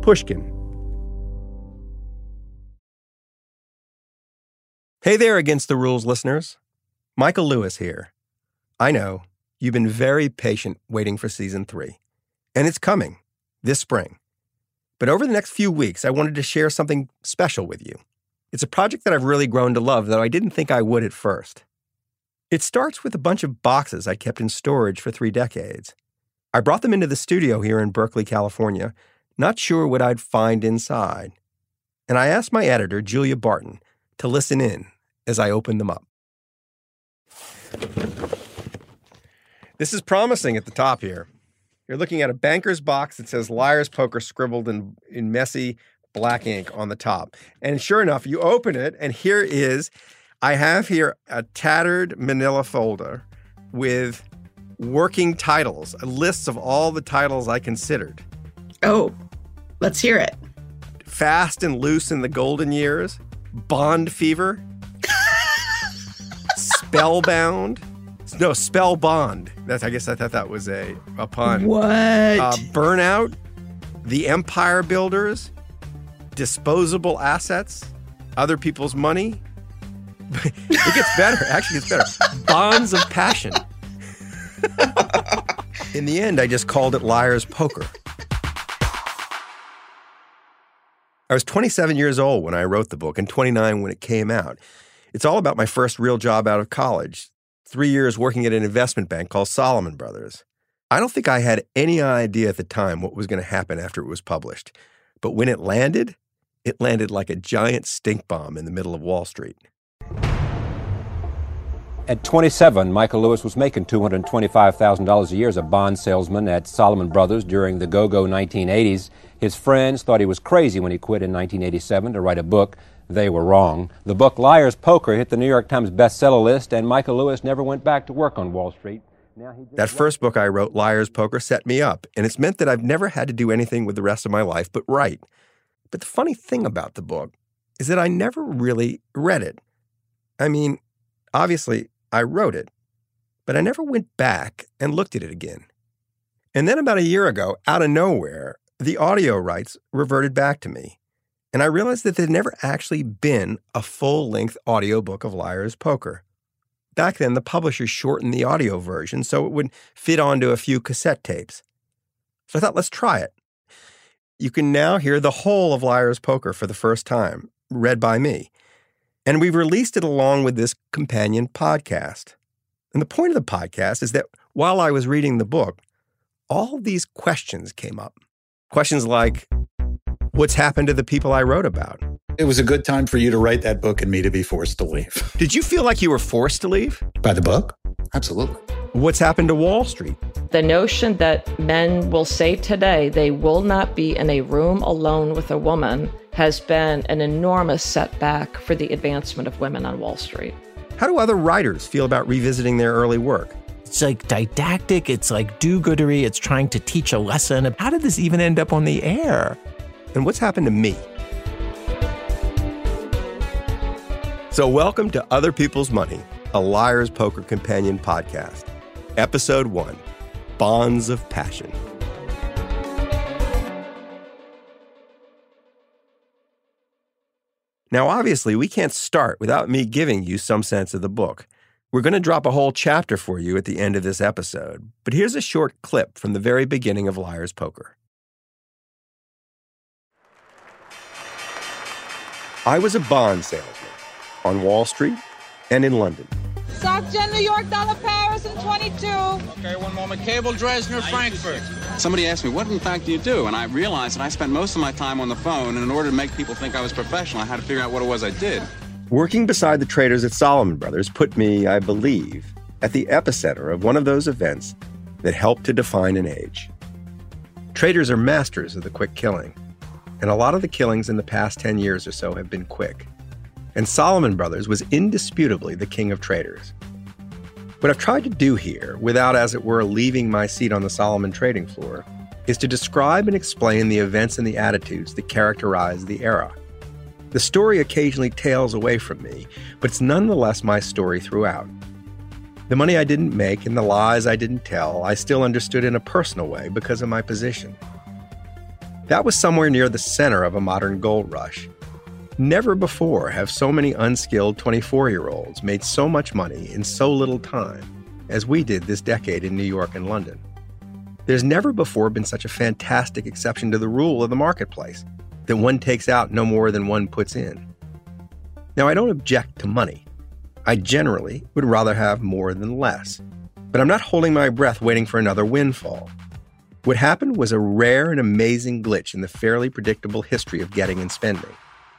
Pushkin. Hey there, Against the Rules listeners. Michael Lewis here. I know you've been very patient waiting for Season 3, and it's coming this spring. But over the next few weeks, I wanted to share something special with you. It's a project that I've really grown to love, though I didn't think I would at first. It starts with a bunch of boxes I kept in storage for 3 decades. I brought them into the studio here in Berkeley, California, not sure what I'd find inside. And I asked my editor, Julia Barton, to listen in as I opened them up. This is promising at the top here. You're looking at a banker's box that says Liar's Poker scribbled in messy black ink on the top. And sure enough, you open it, and I have here a tattered manila folder with working titles, lists of all the titles I considered. Oh, let's hear it. Fast and Loose in the Golden Years, Bond Fever, Spellbound. No, Spellbond. I guess I thought that was a pun. What? Burnout, The Empire Builders, Disposable Assets, Other People's Money. It gets better. Actually, it gets better. Bonds of Passion. In the end, I just called it Liar's Poker. I was 27 years old when I wrote the book and 29 when it came out. It's all about my first real job out of college, 3 years working at an investment bank called Salomon Brothers. I don't think I had any idea at the time what was going to happen after it was published. But when it landed like a giant stink bomb in the middle of Wall Street. At 27, Michael Lewis was making $225,000 a year as a bond salesman at Salomon Brothers during the go-go 1980s. His friends thought he was crazy when he quit in 1987 to write a book. They were wrong. The book Liar's Poker hit the New York Times bestseller list, and Michael Lewis never went back to work on Wall Street. That first book I wrote, Liar's Poker, set me up, and it's meant that I've never had to do anything with the rest of my life but write. But the funny thing about the book is that I never really read it. I mean, obviously, I wrote it, but I never went back and looked at it again. And then about a year ago, out of nowhere, the audio rights reverted back to me. And I realized that there'd never actually been a full-length audiobook of Liar's Poker. Back then, the publishers shortened the audio version so it would fit onto a few cassette tapes. So I thought, let's try it. You can now hear the whole of Liar's Poker for the first time, read by me. And we've released it along with this companion podcast. And the point of the podcast is that while I was reading the book, all these questions came up. Questions like, what's happened to the people I wrote about? It was a good time for you to write that book and me to be forced to leave. Did you feel like you were forced to leave? By the book? Absolutely. What's happened to Wall Street? The notion that men will say today they will not be in a room alone with a woman has been an enormous setback for the advancement of women on Wall Street. How do other writers feel about revisiting their early work? It's like didactic, it's like do-goodery, it's trying to teach a lesson. How did this even end up on the air? And what's happened to me? So welcome to Other People's Money, a Liar's Poker companion podcast. Episode 1, Bonds of Passion. Now, obviously, we can't start without me giving you some sense of the book. We're going to drop a whole chapter for you at the end of this episode, but here's a short clip from the very beginning of Liar's Poker. I was a bond salesman on Wall Street and in London. SocGen, New York, dollar Paris, and 22. Okay, one moment. Cable, Dresdner, Frankfurt. Somebody asked me, what in fact do you do? And I realized that I spent most of my time on the phone, and in order to make people think I was professional, I had to figure out what it was I did. Working beside the traders at Salomon Brothers put me, I believe, at the epicenter of one of those events that helped to define an age. Traders are masters of the quick killing, and a lot of the killings in the past 10 years or so have been quick. And Salomon Brothers was indisputably the king of traders. What I've tried to do here, without, as it were, leaving my seat on the Salomon trading floor, is to describe and explain the events and the attitudes that characterize the era. The story occasionally tails away from me, but it's nonetheless my story throughout. The money I didn't make and the lies I didn't tell, I still understood in a personal way because of my position. That was somewhere near the center of a modern gold rush. Never before have so many unskilled 24-year-olds made so much money in so little time as we did this decade in New York and London. There's never before been such a fantastic exception to the rule of the marketplace, that one takes out no more than one puts in. Now, I don't object to money. I generally would rather have more than less. But I'm not holding my breath waiting for another windfall. What happened was a rare and amazing glitch in the fairly predictable history of getting and spending.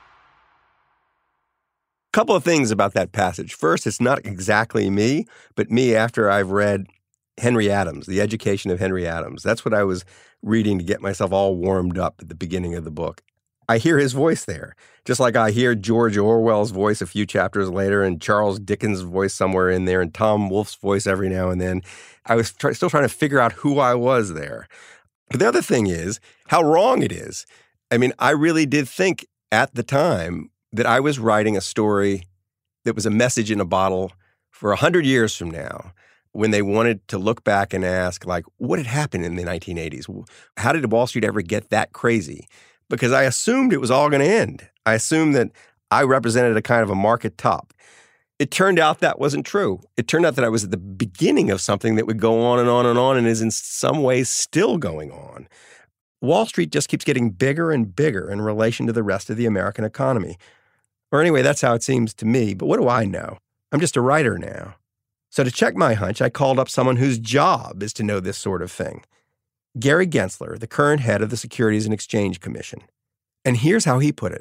Couple of things about that passage. First, it's not exactly me, but me after I've read Henry Adams, The Education of Henry Adams. That's what I was reading to get myself all warmed up at the beginning of the book. I hear his voice there, just like I hear George Orwell's voice a few chapters later and Charles Dickens' voice somewhere in there and Tom Wolfe's voice every now and then. I was still trying to figure out who I was there. But the other thing is how wrong it is. I mean, I really did think at the time that I was writing a story that was a message in a bottle for 100 years from now, when they wanted to look back and ask, like, what had happened in the 1980s? How did Wall Street ever get that crazy? Because I assumed it was all going to end. I assumed that I represented a kind of a market top. It turned out that wasn't true. It turned out that I was at the beginning of something that would go on and on and on and is in some ways still going on. Wall Street just keeps getting bigger and bigger in relation to the rest of the American economy. Or anyway, that's how it seems to me. But what do I know? I'm just a writer now. So to check my hunch, I called up someone whose job is to know this sort of thing. Gary Gensler, the current head of the Securities and Exchange Commission. And here's how he put it.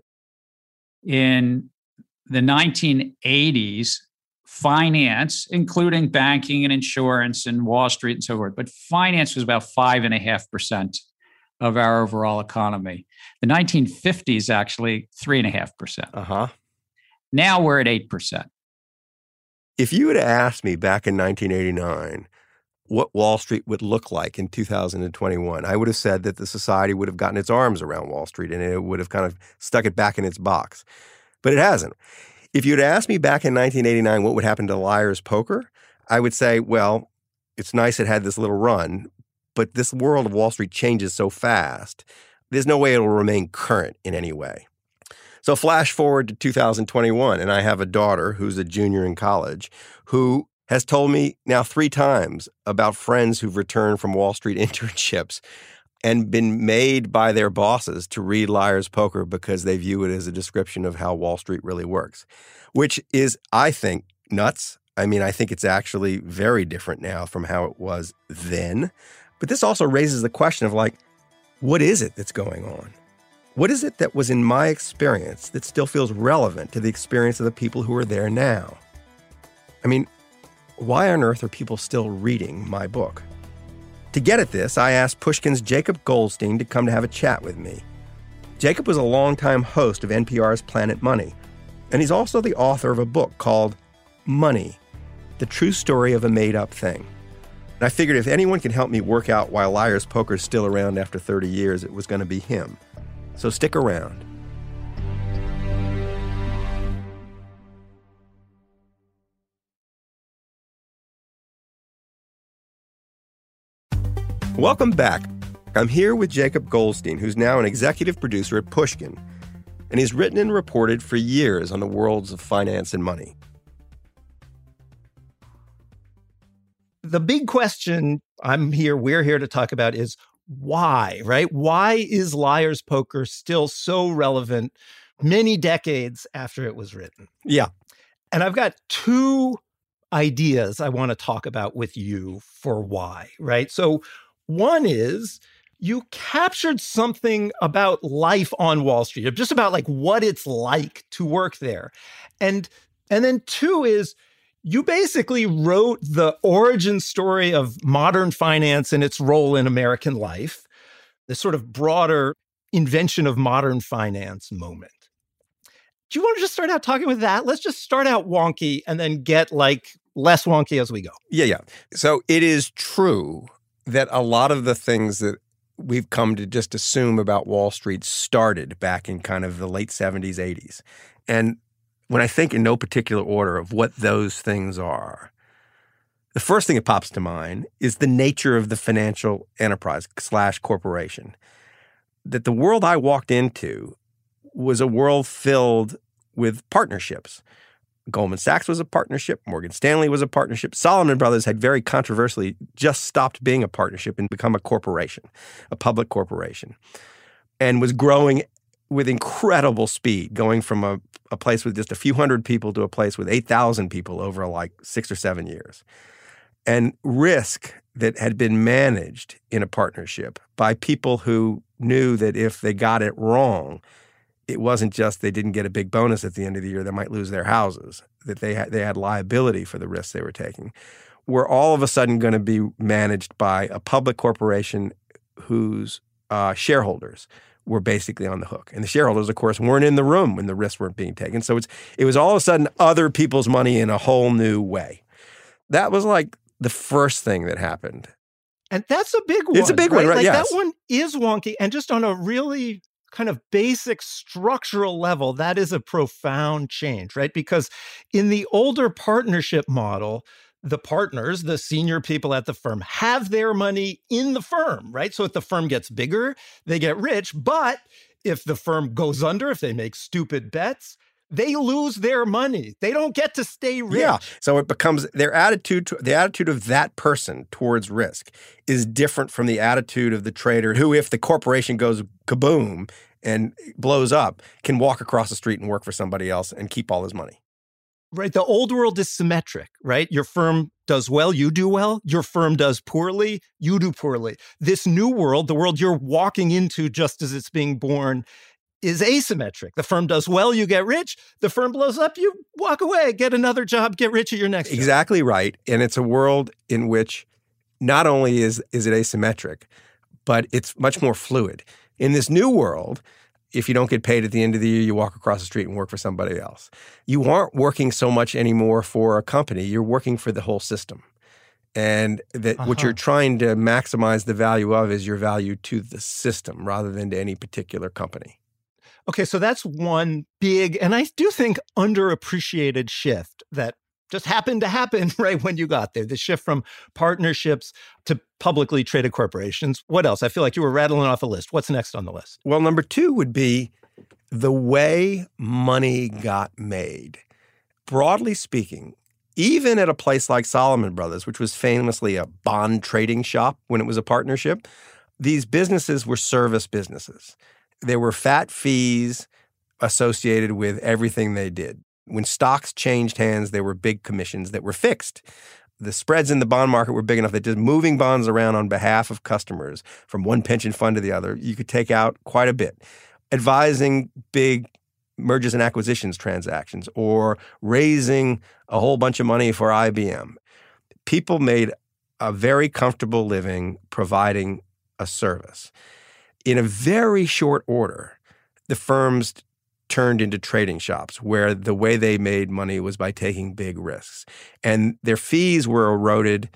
In the 1980s, finance, including banking and insurance and Wall Street and so forth, but finance was about 5.5% of our overall economy. The 1950s, actually, 3.5%. Now we're at 8%. If you had asked me back in 1989 what Wall Street would look like in 2021, I would have said that the society would have gotten its arms around Wall Street and it would have kind of stuck it back in its box. But it hasn't. If you'd asked me back in 1989 what would happen to Liar's Poker, I would say, well, it's nice it had this little run, but this world of Wall Street changes so fast, there's no way it will remain current in any way. So flash forward to 2021, and I have a daughter who's a junior in college who has told me now 3 times about friends who've returned from Wall Street internships and been made by their bosses to read Liar's Poker because they view it as a description of how Wall Street really works, which is, I think, nuts. I mean, I think it's actually very different now from how it was then. But this also raises the question of, like, what is it that's going on? What is it that was in my experience that still feels relevant to the experience of the people who are there now? I mean, why on earth are people still reading my book? To get at this, I asked Pushkin's Jacob Goldstein to come to have a chat with me. Jacob was a longtime host of NPR's Planet Money, and he's also the author of a book called Money, The True Story of a Made-Up Thing. And I figured if anyone can help me work out why Liar's Poker is still around after 30 years, it was going to be him. So stick around. Welcome back. I'm here with Jacob Goldstein, who's now an executive producer at Pushkin, and he's written and reported for years on the worlds of finance and money. The big question we're here to talk about is why, right? Why is Liar's Poker still so relevant many decades after it was written? Yeah. And I've got 2 ideas I want to talk about with you for why, right? So one is you captured something about life on Wall Street, just about like what it's like to work there. And then 2 is you basically wrote the origin story of modern finance and its role in American life, the sort of broader invention of modern finance moment. Do you want to just start out talking with that? Let's just start out wonky and then get like less wonky as we go. Yeah. So it is true that a lot of the things that we've come to just assume about Wall Street started back in kind of the late 70s, 80s. And when I think in no particular order of what those things are, the first thing that pops to mind is the nature of the financial enterprise / corporation. that the world I walked into was a world filled with partnerships. Goldman Sachs was a partnership. Morgan Stanley was a partnership. Salomon Brothers had very controversially just stopped being a partnership and become a corporation, a public corporation, and was growing with incredible speed, going from a place with just a few hundred people to a place with 8,000 people over like 6 or 7 years. And risk that had been managed in a partnership by people who knew that if they got it wrong, it wasn't just they didn't get a big bonus at the end of the year, they might lose their houses, that they had liability for the risks they were taking, were all of a sudden going to be managed by a public corporation whose shareholders were basically on the hook. And the shareholders, of course, weren't in the room when the risks weren't being taken. So it was all of a sudden other people's money in a whole new way. That was like the first thing that happened. And that's a big one. It's a big one, right? Like yes. That one is wonky. And just on a really kind of basic structural level, that is a profound change, right? Because in the older partnership model, the partners, the senior people at the firm, have their money in the firm, right? So if the firm gets bigger, they get rich. But if the firm goes under, if they make stupid bets, they lose their money. They don't get to stay rich. Yeah. So it becomes the attitude of that person towards risk is different from the attitude of the trader who, if the corporation goes kaboom and blows up, can walk across the street and work for somebody else and keep all his money. Right. The old world is symmetric, right? Your firm does well, you do well. Your firm does poorly, you do poorly. This new world, the world you're walking into just as it's being born, is asymmetric. The firm does well, you get rich. The firm blows up, you walk away, get another job, get rich at your next job. Exactly right. And it's a world in which not only is it asymmetric, but it's much more fluid. In this new world, if you don't get paid at the end of the year, you walk across the street and work for somebody else. You aren't working so much anymore for a company. You're working for the whole system. And that what you're trying to maximize the value of is your value to the system rather than to any particular company. Okay, so that's one big, and I do think underappreciated shift that just happened to happen right when you got there, the shift from partnerships to publicly traded corporations. What else? I feel like you were rattling off a list. What's next on the list? Well, number 2 would be the way money got made. Broadly speaking, even at a place like Salomon Brothers, which was famously a bond trading shop when it was a partnership, these businesses were service businesses. There were fat fees associated with everything they did. When stocks changed hands, there were big commissions that were fixed. The spreads in the bond market were big enough that just moving bonds around on behalf of customers from one pension fund to the other, you could take out quite a bit. Advising big mergers and acquisitions transactions or raising a whole bunch of money for IBM. People made a very comfortable living providing a service. In a very short order, the firms turned into trading shops where the way they made money was by taking big risks. And their fees were eroded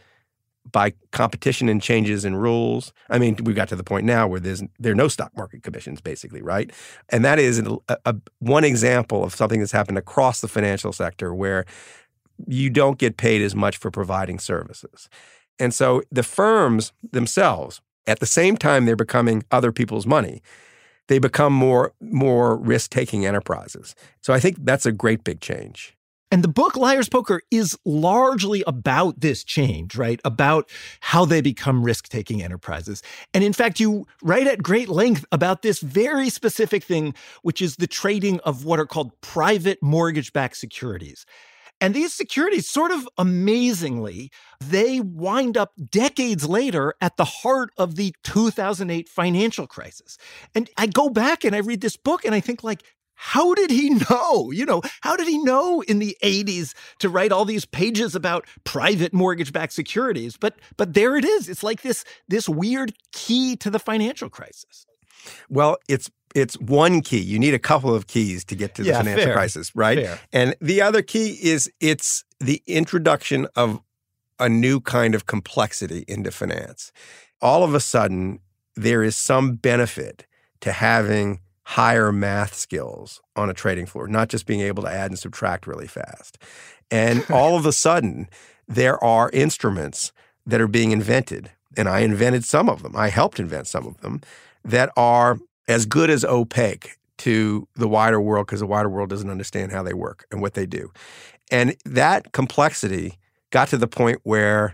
by competition and changes in rules. I mean, we got to the point now where there are no stock market commissions, basically, right? And that is one example of something that's happened across the financial sector where you don't get paid as much for providing services. And so the firms themselves, at the same time they're becoming other people's money, they become more risk-taking enterprises. So I think that's a great big change. And the book Liar's Poker is largely about this change, right? About how they become risk-taking enterprises. And in fact, you write at great length about this very specific thing, which is the trading of what are called private mortgage-backed securities. And these securities, sort of amazingly, they wind up decades later at the heart of the 2008 financial crisis. And I go back and I read this book and I think, like, how did he know? How did he know in the 80s to write all these pages about private mortgage-backed securities? But there it is. It's like this weird key to the financial crisis. Well, it's one key. You need a couple of keys to get to the financial crisis, right? Fair. And the other key is it's the introduction of a new kind of complexity into finance. All of a sudden, there is some benefit to having higher math skills on a trading floor, not just being able to add and subtract really fast. And all of a sudden, there are instruments that are being invented, and I invented some of them. I helped invent some of them that are as good as opaque to the wider world because the wider world doesn't understand how they work and what they do. And that complexity got to the point where,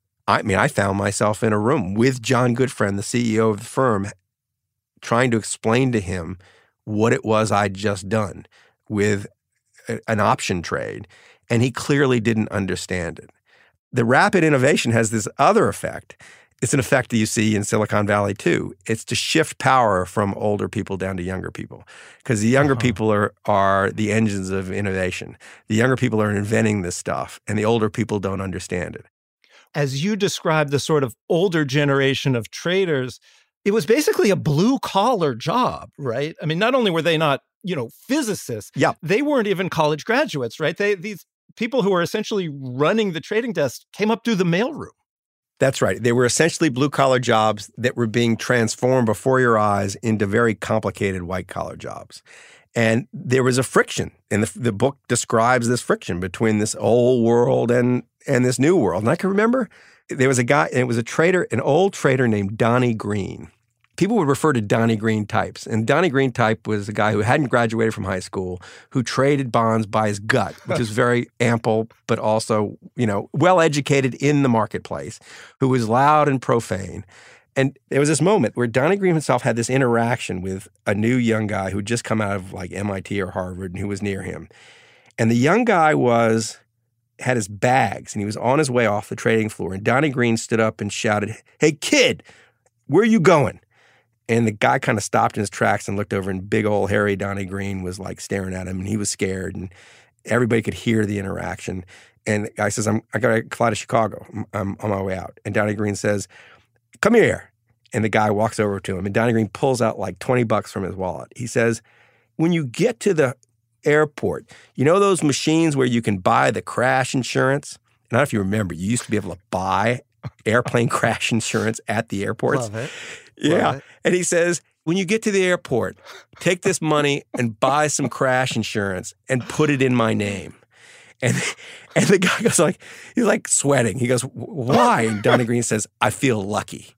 I found myself in a room with John Goodfriend, the CEO of the firm, trying to explain to him what it was I'd just done with an option trade, and he clearly didn't understand it. The rapid innovation has this other effect. It's an effect that you see in Silicon Valley too. It's to shift power from older people down to younger people, because the younger people are the engines of innovation. The younger people are inventing this stuff, and the older people don't understand it. As you described the sort of older generation of traders, it was basically a blue-collar job, right? I mean, not only were they not, physicists, they weren't even college graduates, right? These people who were essentially running the trading desk came up through the mailroom. That's right. They were essentially blue-collar jobs that were being transformed before your eyes into very complicated white-collar jobs. And there was a friction, and the book describes this friction between this old world and this new world. And I can remember there was a guy, and it was a trader, an old trader named Donnie Green. People would refer to Donnie Green types. And Donnie Green type was a guy who hadn't graduated from high school, who traded bonds by his gut, which is very ample, but also, well-educated in the marketplace, who was loud and profane. And there was this moment where Donnie Green himself had this interaction with a new young guy who'd just come out of like MIT or Harvard and who was near him. And the young guy had his bags and he was on his way off the trading floor. And Donnie Green stood up and shouted, "Hey, kid, where are you going?" And the guy kind of stopped in his tracks and looked over, and big old hairy Donnie Green was like staring at him, and he was scared, and everybody could hear the interaction. And the guy says, I got to fly to Chicago. I'm on my way out. And Donnie Green says, "Come here." And the guy walks over to him, and Donnie Green pulls out like $20 from his wallet. He says, "When you get to the airport, you know those machines where you can buy the crash insurance?" And I don't know if you remember, you used to be able to buy airplane crash insurance at the airports. Love it. Yeah. Love it. And he says, "When you get to the airport, take this money and buy some crash insurance and put it in my name." And the guy goes like, he's like sweating. He goes, "Why?" And Donnie Green says, "I feel lucky."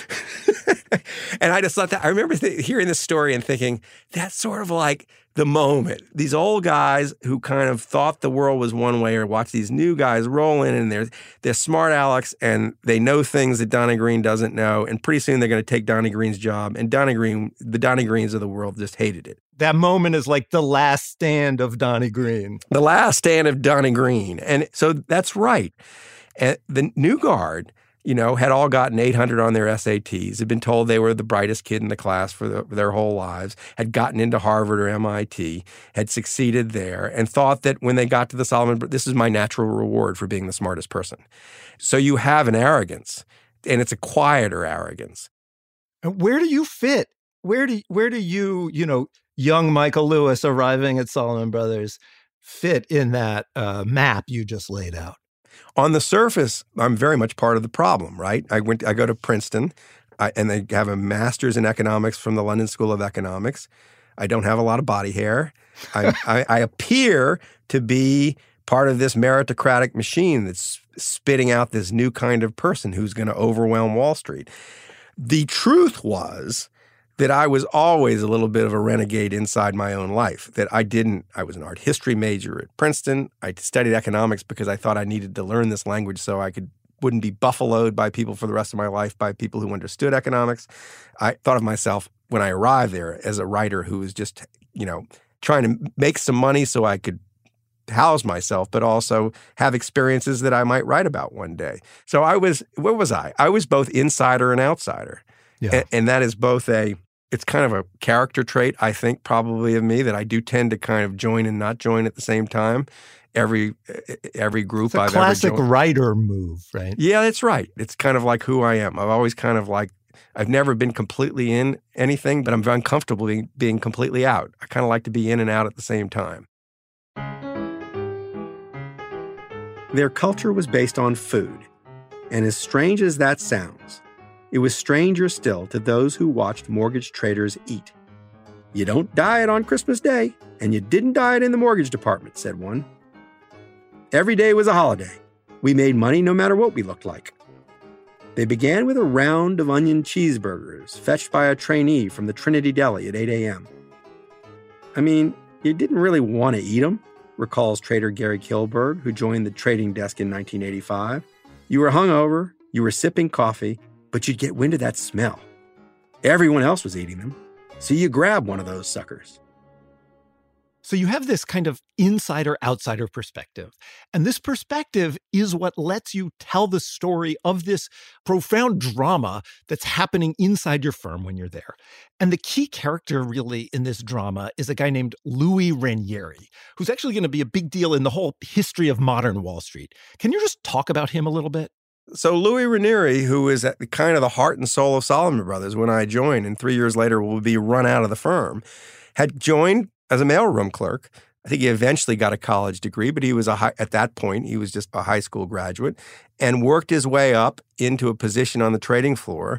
And I just thought that, I remember hearing this story and thinking, that's sort of like the moment. These old guys who kind of thought the world was one way, or watch these new guys roll in, and they're smart Alex, and they know things that Donnie Green doesn't know, and pretty soon they're going to take Donnie Green's job, and the Donnie Greens of the world just hated it. That moment is like the last stand of Donnie Green. The last stand of Donnie Green. And so that's right. And the new guard, had all gotten 800 on their SATs, had been told they were the brightest kid in the class for their whole lives, had gotten into Harvard or MIT, had succeeded there, and thought that when they got to the Solomon, this is my natural reward for being the smartest person. So you have an arrogance, and it's a quieter arrogance. And where do you fit? Where do you, young Michael Lewis arriving at Salomon Brothers, fit in that map you just laid out? On the surface, I'm very much part of the problem, right? I go to Princeton, and they have a master's in economics from the London School of Economics. I don't have a lot of body hair. I appear to be part of this meritocratic machine that's spitting out this new kind of person who's going to overwhelm Wall Street. The truth was that I was always a little bit of a renegade inside my own life, that I was an art history major at Princeton. I studied economics because I thought I needed to learn this language so I wouldn't be buffaloed by people for the rest of my life, by people who understood economics. I thought of myself when I arrived there as a writer who was just, trying to make some money so I could house myself, but also have experiences that I might write about one day. So what was I? I was both insider and outsider. Yeah. And that is both it's kind of a character trait, I think, probably of me, that I do tend to kind of join and not join at the same time. Every group I've ever joined. Classic writer move, right? Yeah, that's right. It's kind of like who I am. I've always kind of I've never been completely in anything, but I'm very uncomfortable being completely out. I kind of like to be in and out at the same time. Their culture was based on food. And as strange as that sounds, it was stranger still to those who watched mortgage traders eat. "You don't diet on Christmas Day, and you didn't diet in the mortgage department," said one. "Every day was a holiday. We made money no matter what we looked like." They began with a round of onion cheeseburgers fetched by a trainee from the Trinity Deli at 8 a.m. I mean, you didn't really want to eat them, recalls trader Gary Kilberg, who joined the trading desk in 1985. You were hungover, you were sipping coffee, but you'd get wind of that smell. Everyone else was eating them, so you grab one of those suckers. So you have this kind of insider-outsider perspective. And this perspective is what lets you tell the story of this profound drama that's happening inside your firm when you're there. And the key character really in this drama is a guy named Louis Ranieri, who's actually going to be a big deal in the whole history of modern Wall Street. Can you just talk about him a little bit? So Louis Ranieri, who is at kind of the heart and soul of Salomon Brothers when I joined, and 3 years later will be run out of the firm, had joined as a mailroom clerk. I think he eventually got a college degree, but he was at that point, he was just a high school graduate, and worked his way up into a position on the trading floor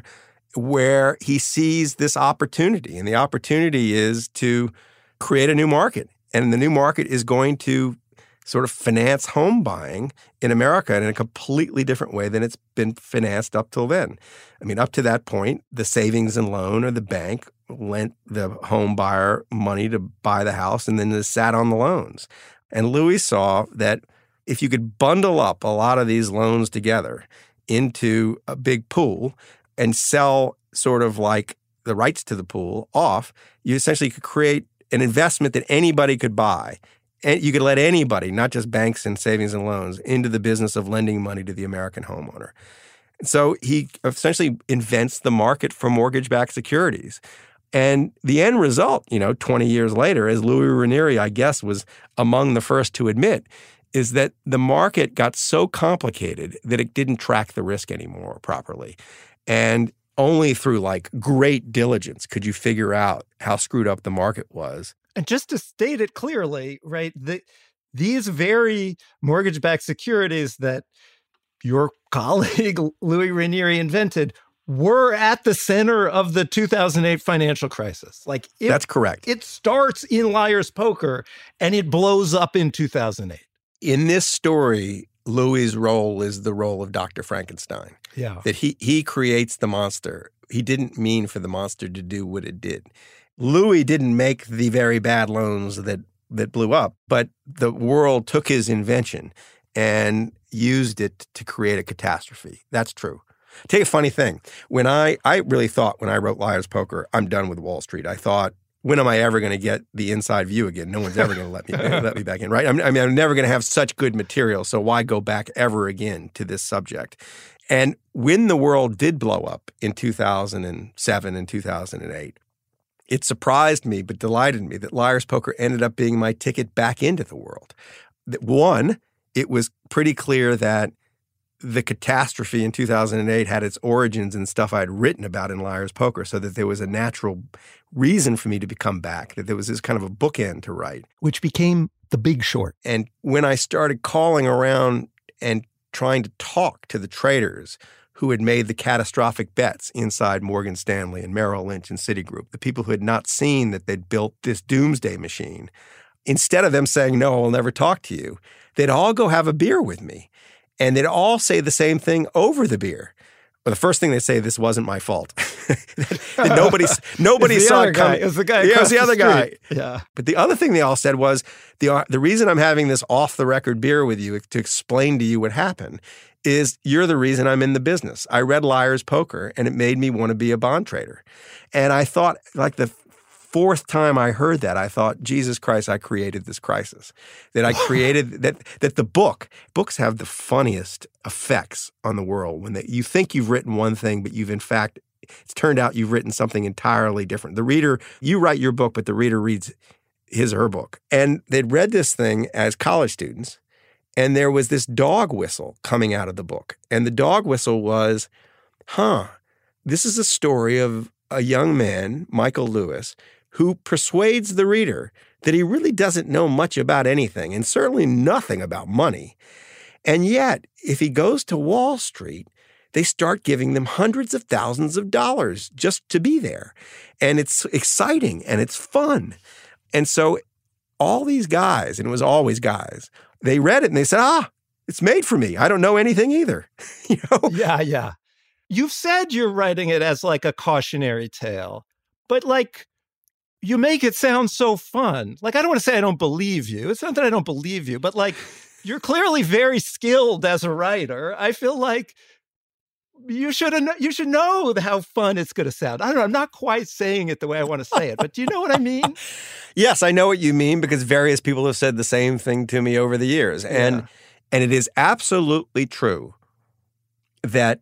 where he sees this opportunity. And the opportunity is to create a new market. And the new market is going to sort of finance home buying in America in a completely different way than it's been financed up till then. I mean, up to that point, the savings and loan or the bank lent the home buyer money to buy the house and then just sat on the loans. And Louis saw that if you could bundle up a lot of these loans together into a big pool and sell sort of like the rights to the pool off, you essentially could create an investment that anybody could buy. And you could let anybody, not just banks and savings and loans, into the business of lending money to the American homeowner. And so he essentially invents the market for mortgage-backed securities. And the end result, 20 years later, as Louis Ranieri, I guess, was among the first to admit, is that the market got so complicated that it didn't track the risk anymore properly. And only through great diligence could you figure out how screwed up the market was. And just to state it clearly, right, these very mortgage-backed securities that your colleague Louis Ranieri invented were at the center of the 2008 financial crisis. That's correct. It starts in Liar's Poker and it blows up in 2008. In this story, Louis's role is the role of Dr. Frankenstein. Yeah. That he creates the monster. He didn't mean for the monster to do what it did. Louis didn't make the very bad loans that blew up, but the world took his invention and used it to create a catastrophe. That's true. Tell you a funny thing. When I really thought when I wrote Liar's Poker, I'm done with Wall Street. I thought, when am I ever going to get the inside view again? No one's ever going to let me back in, right? I'm never going to have such good material, so why go back ever again to this subject? And when the world did blow up in 2007 and 2008, it surprised me but delighted me that Liar's Poker ended up being my ticket back into the world. One, it was pretty clear that the catastrophe in 2008 had its origins in stuff I'd written about in Liar's Poker, so that there was a natural reason for me to come back, that there was this kind of a bookend to write. Which became The Big Short. And when I started calling around and trying to talk to the traders who had made the catastrophic bets inside Morgan Stanley and Merrill Lynch and Citigroup, the people who had not seen that they'd built this doomsday machine, instead of them saying, no, I'll never talk to you, they'd all go have a beer with me. And they'd all say the same thing over the beer. Well, the first thing they say, this wasn't my fault. Nobody saw it coming. It was the guy. Yeah, it was the other guy. Yeah. But the other thing they all said was, the reason I'm having this off-the-record beer with you to explain to you what happened is you're the reason I'm in the business. I read Liar's Poker, and it made me want to be a bond trader. And I thought, the fourth time I heard that, I thought, Jesus Christ, I created this crisis. That I created, that the books have the funniest effects on the world when you think you've written one thing, but you've in fact, it's turned out you've written something entirely different. The reader, you write your book, but the reader reads his or her book. And they'd read this thing as college students, and there was this dog whistle coming out of the book. And the dog whistle was, this is a story of a young man, Michael Lewis, who persuades the reader that he really doesn't know much about anything, and certainly nothing about money. And yet, if he goes to Wall Street, they start giving them hundreds of thousands of dollars just to be there. And it's exciting and it's fun. And so all these guys, and it was always guys, they read it and they said, it's made for me. I don't know anything either. Yeah. you've said you're writing it as like a cautionary tale, but like you make it sound so fun. Like, I don't want to say I don't believe you. It's not that I don't believe you, but like you're clearly very skilled as a writer. I feel like you should know how fun it's going to sound. I don't know. I'm not quite saying it the way I want to say it, but do you know what I mean? Yes, I know what you mean because various people have said the same thing to me over the years. And it is absolutely true that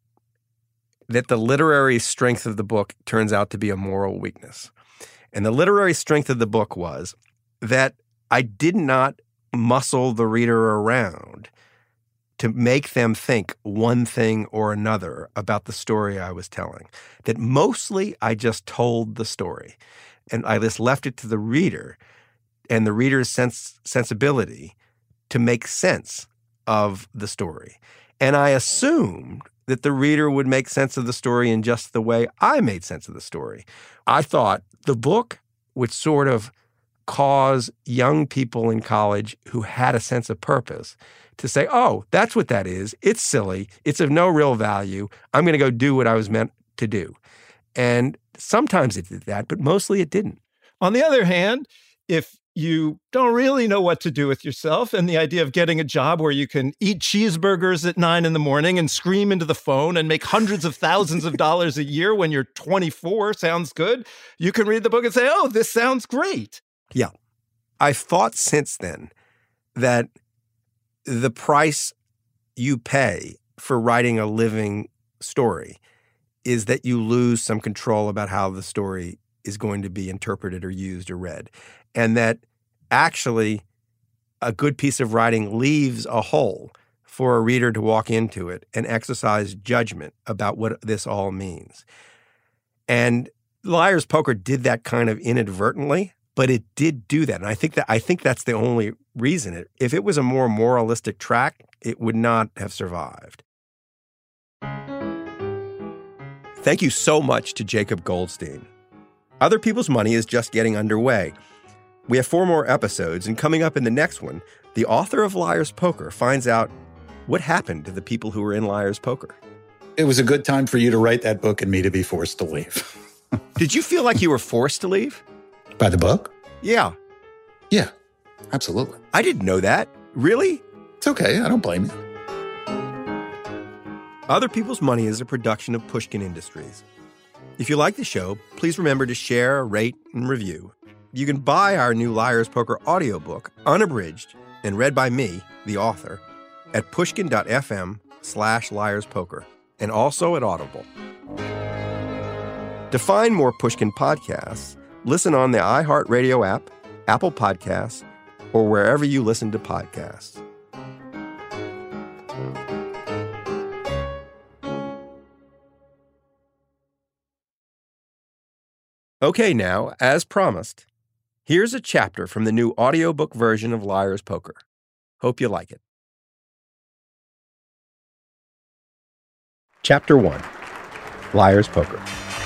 the literary strength of the book turns out to be a moral weakness. And the literary strength of the book was that I did not muscle the reader around to make them think one thing or another about the story I was telling. That mostly I just told the story. And I just left it to the reader and the reader's sensibility to make sense of the story. And I assumed that the reader would make sense of the story in just the way I made sense of the story. I thought the book would sort of cause young people in college who had a sense of purpose to say, oh, that's what that is. It's silly. It's of no real value. I'm going to go do what I was meant to do. And sometimes it did that, but mostly it didn't. On the other hand, if you don't really know what to do with yourself and the idea of getting a job where you can eat cheeseburgers at 9 a.m. and scream into the phone and make hundreds of thousands of dollars a year when you're 24 sounds good, you can read the book and say, oh, this sounds great. Yeah. I've thought since then that the price you pay for writing a living story is that you lose some control about how the story is going to be interpreted or used or read. And that actually a good piece of writing leaves a hole for a reader to walk into it and exercise judgment about what this all means. And Liar's Poker did that kind of inadvertently, but it did do that. And I think that's the only reason. If it was a more moralistic track, it would not have survived. Thank you so much to Jacob Goldstein. Other People's Money is just getting underway. We have 4 more episodes, and coming up in the next one, the author of Liar's Poker finds out what happened to the people who were in Liar's Poker. It was a good time for you to write that book and me to be forced to leave. Did you feel like you were forced to leave? By the book? Yeah. Yeah, absolutely. I didn't know that. Really? It's okay. I don't blame you. Other People's Money is a production of Pushkin Industries. If you like the show, please remember to share, rate, and review. You can buy our new Liar's Poker audiobook, unabridged, and read by me, the author, at pushkin.fm/liarspoker, and also at Audible. To find more Pushkin podcasts, listen on the iHeartRadio app, Apple Podcasts, or wherever you listen to podcasts. Okay, now, as promised, here's a chapter from the new audiobook version of Liar's Poker. Hope you like it. Chapter 1, Liar's Poker.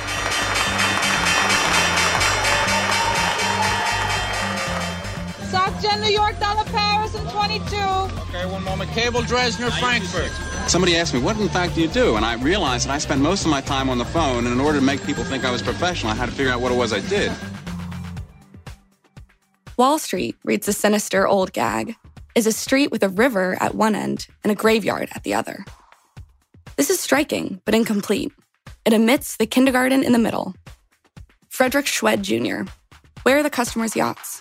SocGen New York, dollar Paris, and 22. Okay, one moment. Cable Dresdner, Frankfurt. Somebody asked me, what in fact do you do? And I realized that I spent most of my time on the phone, and in order to make people think I was professional, I had to figure out what it was I did. Wall Street, reads the sinister old gag, is a street with a river at one end and a graveyard at the other. This is striking, but incomplete. It omits the kindergarten in the middle. Frederick Schwed Jr. Where are the customers' yachts?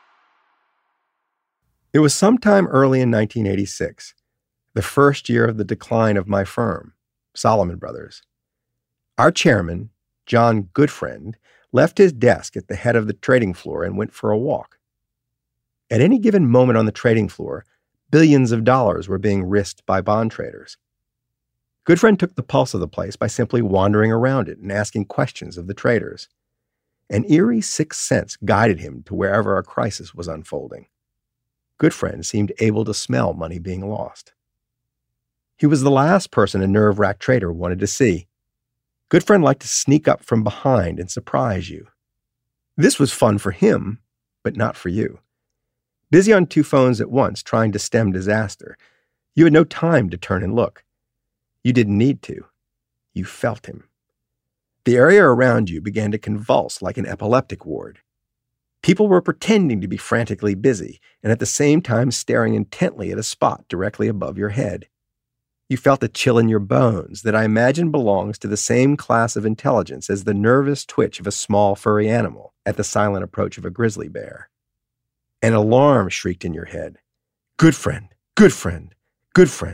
It was sometime early in 1986, the first year of the decline of my firm, Salomon Brothers. Our chairman, John Goodfriend, left his desk at the head of the trading floor and went for a walk. At any given moment on the trading floor, billions of dollars were being risked by bond traders. Goodfriend took the pulse of the place by simply wandering around it and asking questions of the traders. An eerie sixth sense guided him to wherever a crisis was unfolding. Goodfriend seemed able to smell money being lost. He was the last person a nerve-wracked trader wanted to see. Goodfriend liked to sneak up from behind and surprise you. This was fun for him, but not for you. Busy on 2 phones at once trying to stem disaster, you had no time to turn and look. You didn't need to. You felt him. The area around you began to convulse like an epileptic ward. People were pretending to be frantically busy and at the same time staring intently at a spot directly above your head. You felt a chill in your bones that I imagine belongs to the same class of intelligence as the nervous twitch of a small furry animal at the silent approach of a grizzly bear. An alarm shrieked in your head. Good friend, good friend, good friend.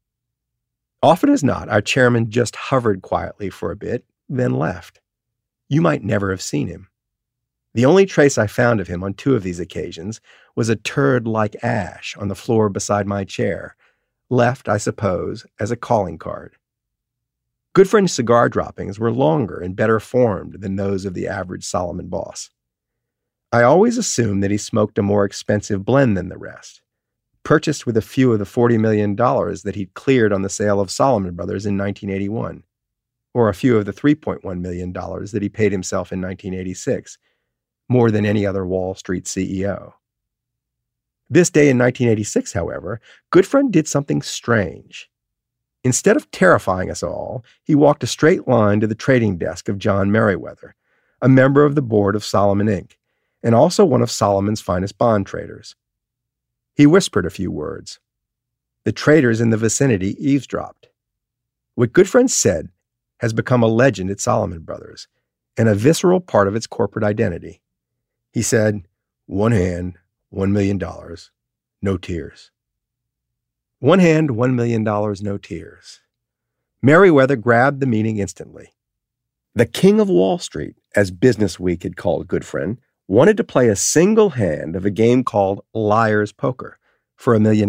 Often as not, our chairman just hovered quietly for a bit, then left. You might never have seen him. The only trace I found of him on 2 of these occasions was a turd like ash on the floor beside my chair, left, I suppose, as a calling card. Goodfriend's cigar droppings were longer and better formed than those of the average Solomon boss. I always assumed that he smoked a more expensive blend than the rest, purchased with a few of the $40 million that he'd cleared on the sale of Salomon Brothers in 1981, or a few of the $3.1 million that he paid himself in 1986, more than any other Wall Street CEO. This day in 1986, however, Goodfriend did something strange. Instead of terrifying us all, he walked a straight line to the trading desk of John Merriweather, a member of the board of Salomon Inc., and also one of Salomon's finest bond traders. He whispered a few words. The traders in the vicinity eavesdropped. What Goodfriend said has become a legend at Salomon Brothers and a visceral part of its corporate identity. He said, "One hand, $1 million, no tears." One hand, $1 million, no tears. Merriweather grabbed the meaning instantly. The king of Wall Street, as Business Week had called Goodfriend, wanted to play a single hand of a game called Liar's Poker for $1 million.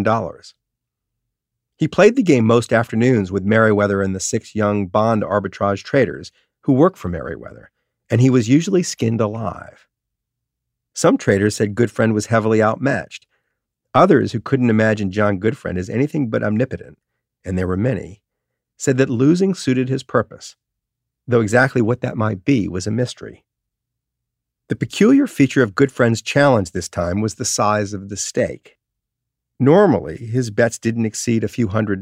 He played the game most afternoons with Merriweather and the 6 young bond arbitrage traders who worked for Merriweather, and he was usually skinned alive. Some traders said Goodfriend was heavily outmatched. Others, who couldn't imagine John Goodfriend as anything but omnipotent, and there were many, said that losing suited his purpose, though exactly what that might be was a mystery. The peculiar feature of Goodfriend's challenge this time was the size of the stake. Normally, his bets didn't exceed a few $100s.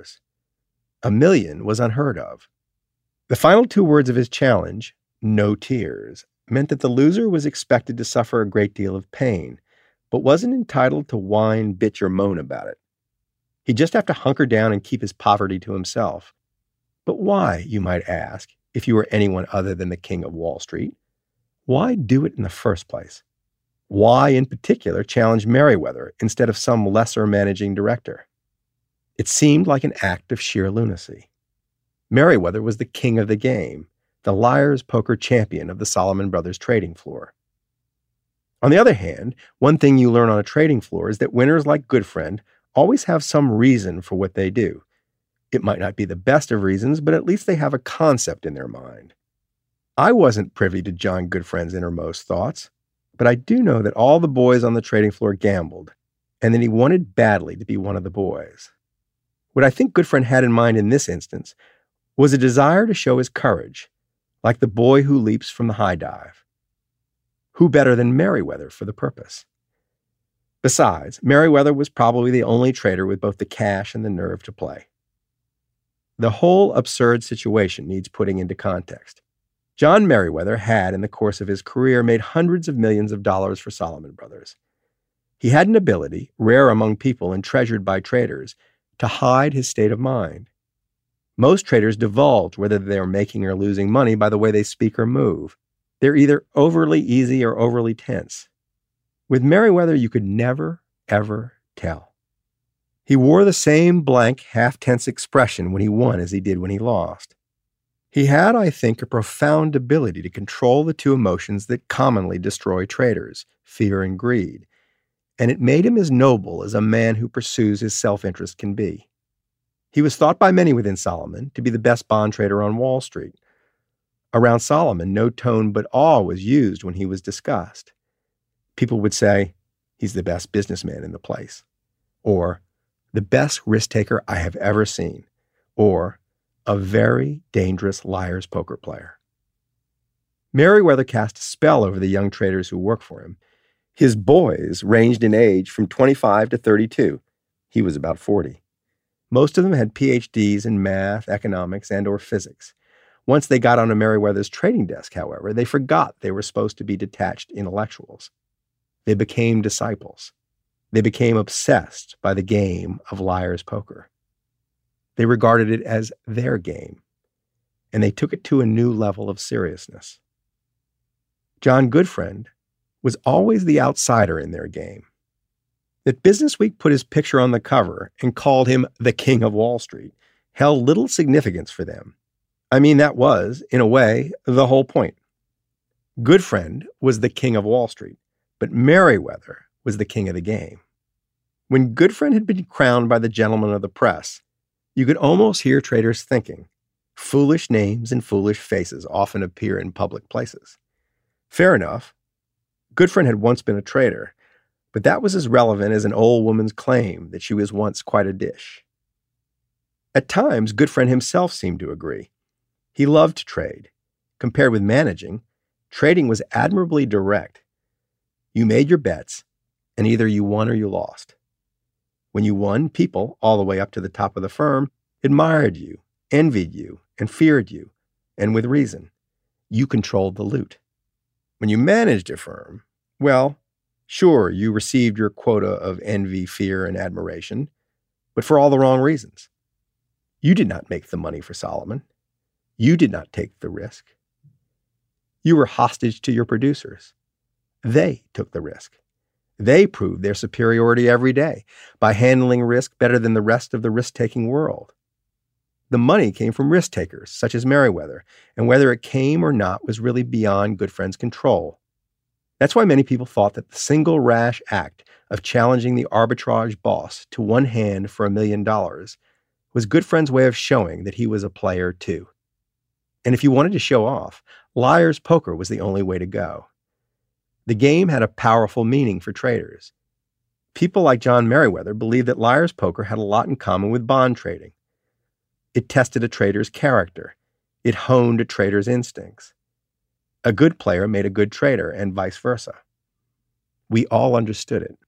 $1 million was unheard of. The final 2 words of his challenge, no tears, meant that the loser was expected to suffer a great deal of pain, but wasn't entitled to whine, bitch, or moan about it. He'd just have to hunker down and keep his poverty to himself. But why, you might ask, if you were anyone other than the king of Wall Street? Why do it in the first place? Why, in particular, challenge Merriweather instead of some lesser managing director? It seemed like an act of sheer lunacy. Merriweather was the king of the game, the Liar's Poker champion of the Salomon Brothers trading floor. On the other hand, one thing you learn on a trading floor is that winners like Goodfriend always have some reason for what they do. It might not be the best of reasons, but at least they have a concept in their mind. I wasn't privy to John Goodfriend's innermost thoughts, but I do know that all the boys on the trading floor gambled, and that he wanted badly to be one of the boys. What I think Goodfriend had in mind in this instance was a desire to show his courage, like the boy who leaps from the high dive. Who better than Merriweather for the purpose? Besides, Merriweather was probably the only trader with both the cash and the nerve to play. The whole absurd situation needs putting into context. John Merriweather had, in the course of his career, made hundreds of millions of dollars for Salomon Brothers. He had an ability, rare among people and treasured by traders, to hide his state of mind. Most traders divulge whether they are making or losing money by the way they speak or move. They're either overly easy or overly tense. With Merriweather, you could never, ever tell. He wore the same blank, half-tense expression when he won as he did when he lost. He had, I think, a profound ability to control the 2 emotions that commonly destroy traders, fear and greed, and it made him as noble as a man who pursues his self-interest can be. He was thought by many within Salomon to be the best bond trader on Wall Street. Around Salomon, no tone but awe was used when he was discussed. People would say, "He's the best businessman in the place," or "the best risk-taker I have ever seen," or "a very dangerous liar's poker player." Merriweather cast a spell over the young traders who worked for him. His boys ranged in age from 25 to 32. He was about 40. Most of them had PhDs in math, economics, and/or physics, Once they got onto Merriweather's trading desk, however, they forgot they were supposed to be detached intellectuals. They became disciples. They became obsessed by the game of liar's poker. They regarded it as their game, and they took it to a new level of seriousness. John Goodfriend was always the outsider in their game. That Businessweek put his picture on the cover and called him the King of Wall Street held little significance for them. I mean, that was, in a way, the whole point. Goodfriend was the King of Wall Street, but Merriweather was the king of the game. When Goodfriend had been crowned by the gentlemen of the press, you could almost hear traders thinking, foolish names and foolish faces often appear in public places. Fair enough. Goodfriend had once been a trader, but that was as relevant as an old woman's claim that she was once quite a dish. At times, Goodfriend himself seemed to agree. He loved to trade. Compared with managing, trading was admirably direct. You made your bets, and either you won or you lost. When you won, people, all the way up to the top of the firm, admired you, envied you, and feared you, and with reason. You controlled the loot. When you managed a firm, well, sure, you received your quota of envy, fear, and admiration, but for all the wrong reasons. You did not make the money for Solomon. You did not take the risk. You were hostage to your producers. They took the risk. They proved their superiority every day by handling risk better than the rest of the risk-taking world. The money came from risk-takers, such as Merriweather, and whether it came or not was really beyond Goodfriend's control. That's why many people thought that the single rash act of challenging the arbitrage boss to one hand for $1 million was Goodfriend's way of showing that he was a player too. And if you wanted to show off, liar's poker was the only way to go. The game had a powerful meaning for traders. People like John Merriweather believed that liar's poker had a lot in common with bond trading. It tested a trader's character. It honed a trader's instincts. A good player made a good trader, and vice versa. We all understood it.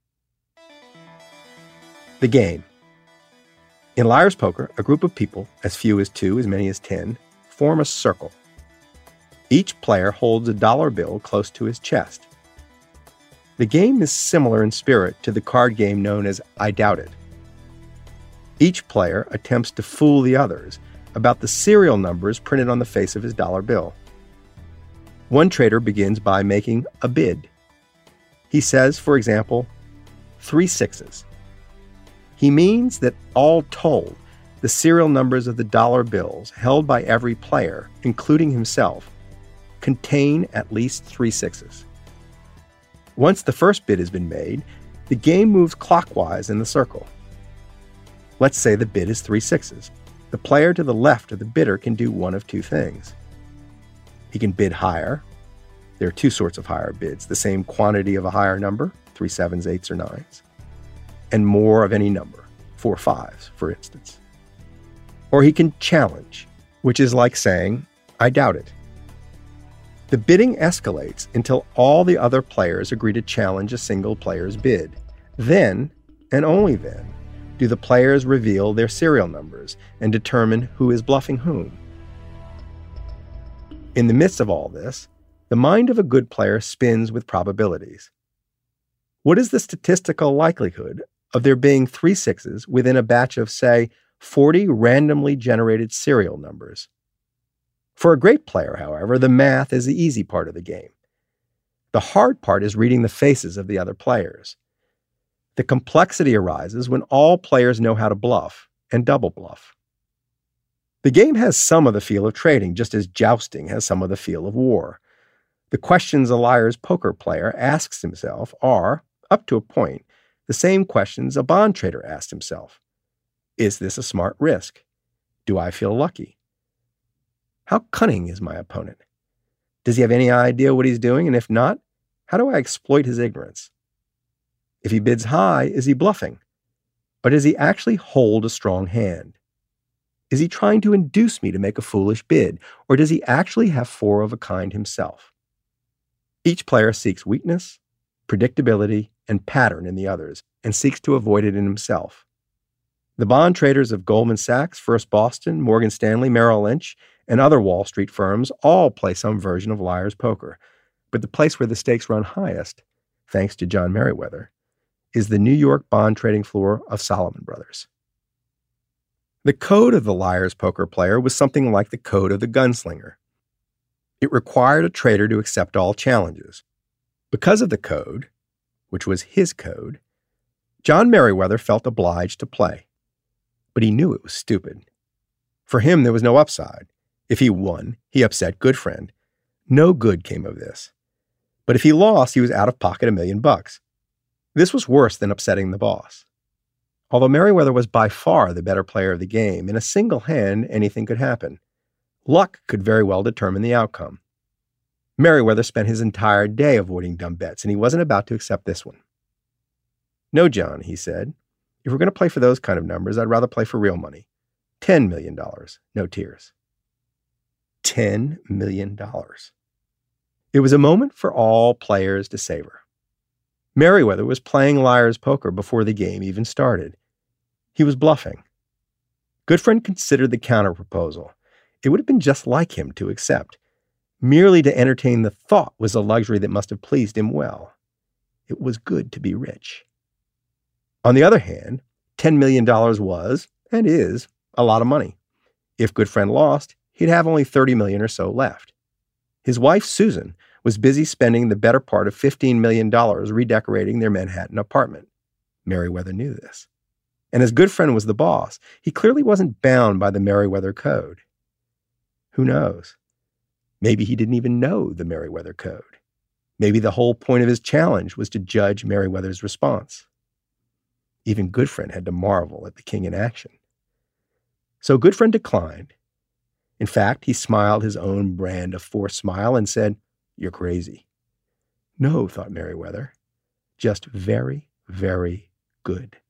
The game. In liar's poker, a group of people, as few as 2, as many as 10, form a circle. Each player holds a dollar bill close to his chest. The game is similar in spirit to the card game known as I Doubt It. Each player attempts to fool the others about the serial numbers printed on the face of his dollar bill. One trader begins by making a bid. He says, for example, 3 6s. He means that all told, the serial numbers of the dollar bills held by every player, including himself, contain at least 3 6s. Once the first bid has been made, the game moves clockwise in the circle. Let's say the bid is 3 6s. The player to the left of the bidder can do one of 2 things. He can bid higher. There are 2 sorts of higher bids, the same quantity of a higher number, 3 7s, 8s, or 9s, and more of any number, 4 5s, for instance. Or he can challenge, which is like saying, I doubt it. The bidding escalates until all the other players agree to challenge a single player's bid. Then, and only then, do the players reveal their serial numbers and determine who is bluffing whom. In the midst of all this, the mind of a good player spins with probabilities. What is the statistical likelihood of there being 3 6s within a batch of, say, 40 randomly generated serial numbers? For a great player, however, the math is the easy part of the game. The hard part is reading the faces of the other players. The complexity arises when all players know how to bluff and double bluff. The game has some of the feel of trading, just as jousting has some of the feel of war. The questions a liar's poker player asks himself are, up to a point, the same questions a bond trader asks himself. Is this a smart risk? Do I feel lucky? How cunning is my opponent? Does he have any idea what he's doing? And if not, how do I exploit his ignorance? If he bids high, is he bluffing? Or does he actually hold a strong hand? Is he trying to induce me to make a foolish bid? Or does he actually have 4 of a kind himself? Each player seeks weakness, predictability, and pattern in the others, and seeks to avoid it in himself. The bond traders of Goldman Sachs, First Boston, Morgan Stanley, Merrill Lynch, and other Wall Street firms all play some version of liar's poker. But the place where the stakes run highest, thanks to John Merriweather, is the New York bond trading floor of Salomon Brothers. The code of the liar's poker player was something like the code of the gunslinger. It required a trader to accept all challenges. Because of the code, which was his code, John Merriweather felt obliged to play. But he knew it was stupid. For him, there was no upside. If he won, he upset Goodfriend. No good came of this. But if he lost, he was out of pocket $1 million. This was worse than upsetting the boss. Although Merriweather was by far the better player of the game, in a single hand, anything could happen. Luck could very well determine the outcome. Merriweather spent his entire day avoiding dumb bets, and he wasn't about to accept this one. "No, John," he said. "If we're going to play for those kind of numbers, I'd rather play for real money. $10 million, no tears." $10 million. It was a moment for all players to savor. Merriweather was playing liar's poker before the game even started. He was bluffing. Goodfriend considered the counterproposal. It would have been just like him to accept. Merely to entertain the thought was a luxury that must have pleased him well. It was good to be rich. On the other hand, $10 million was, and is, a lot of money. If Goodfriend lost, he'd have only $30 million or so left. His wife, Susan, was busy spending the better part of $15 million redecorating their Manhattan apartment. Merriweather knew this. And as Goodfriend was the boss, he clearly wasn't bound by the Merriweather Code. Who knows? Maybe he didn't even know the Merriweather Code. Maybe the whole point of his challenge was to judge Merriweather's response. Even Goodfriend had to marvel at the king in action. So Goodfriend declined. In fact, he smiled his own brand of forced smile and said, "You're crazy." No, thought Merriweather, just very, very good.